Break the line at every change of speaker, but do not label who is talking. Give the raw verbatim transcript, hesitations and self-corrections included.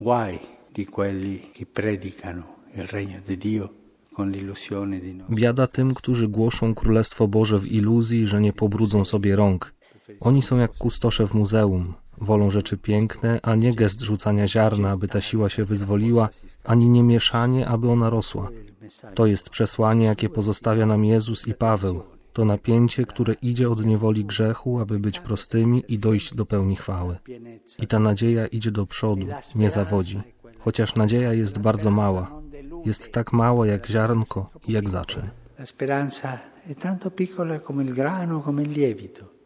Guai di quelli che predicano il regno di Dio con l'illusione di non.
Biada tym, którzy głoszą Królestwo Boże w iluzji, że nie pobrudzą sobie rąk. Oni są jak kustosze w muzeum. Wolą rzeczy piękne, a nie gest rzucania ziarna, aby ta siła się wyzwoliła, ani nie mieszanie, aby ona rosła. To jest przesłanie, jakie pozostawia nam Jezus i Paweł. To napięcie, które idzie od niewoli grzechu, aby być prostymi i dojść do pełni chwały. I ta nadzieja idzie do przodu, nie zawodzi. Chociaż nadzieja jest bardzo mała. Jest tak mała jak ziarnko i jak zaczyn.
La speranza è tanto piccola come il grano, come il lievito.